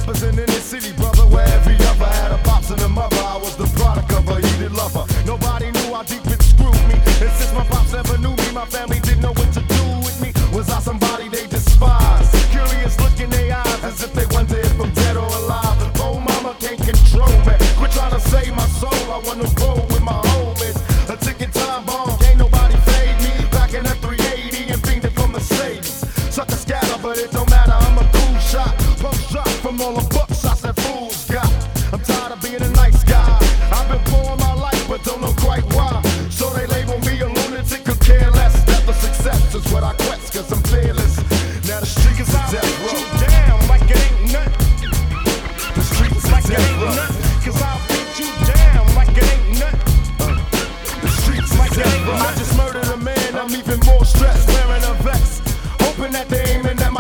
representing the city, brother, where every other had a pops and a mother. I was the product of a heated lover. Nobody knew how deep it screwed me. And since my pops never knew me, my family didn't know what to do with me. Was I somebody they despised? Curious look in their eyes, as if they wonder if I'm dead or alive. Oh, mama can't control me. Quit trying to save my soul. I wanna roll with my homies. A ticking time bomb, can't nobody fade me. Back in that 380 and fiending for Mercedes. Sucker scatter, but it don't matter. I'm a cool shot. Post drop from all the buckshots that fools got. I'm tired of being a nice guy. I've been pouring my life, but don't know quite why. So they label me a lunatic, could care less. That the success is what I quest, cause I'm fearless. Now the street is a death row.